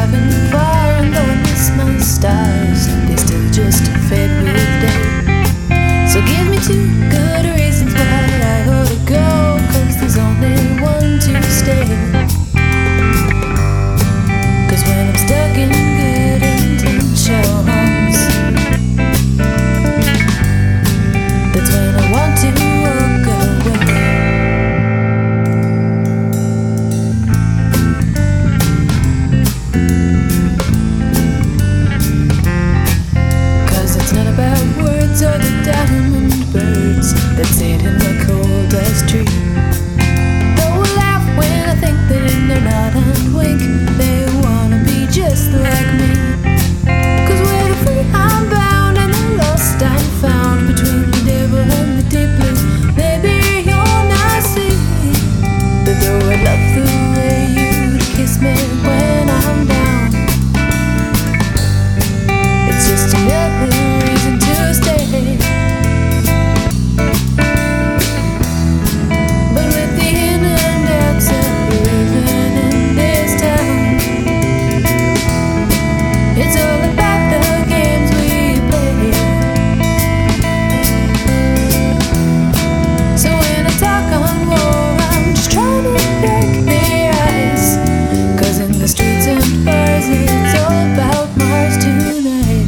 driving far, and though I miss my stars, they still just fade with day. So give me two good reasons why I ought to go, 'cause there's only one to stay. 'Cause when I'm stuck in good intentions, that's when I want to walk away. Or the diamond birds that sit in the coldest tree. Though I laugh when I think that in their nod and wink they wanna be just like me. 'Cause where the free I'm bound and the lost I'm found, between the devil and the deep blue, maybe you'll not see that though I love the way you kiss me when I'm down, it's just another reason to stay. But with the in and outs of living in this town, it's all about the games we play. So when I talk on war, I'm just trying to break the ice, 'cause in the streets and bars it's all about Mars tonight.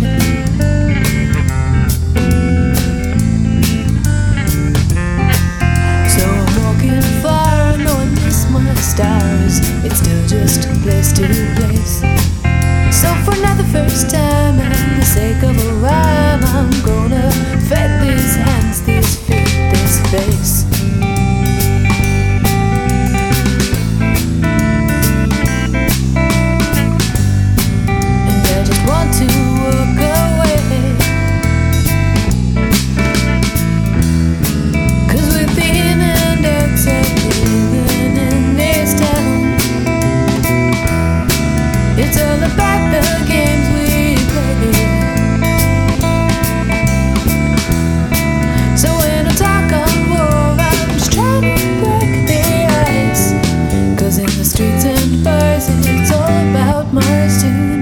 Stars, it's still just place to place. So for not the first time, and the sake of a rhyme, I'm gonna fed these hands, these feet, this face. And I just want to walk away, 'cause with the in and outs of living in this town, it's all about the games we play. So when I talk on war, I'm just trying to break the ice, 'cause in the streets and bars it's all about Mars too.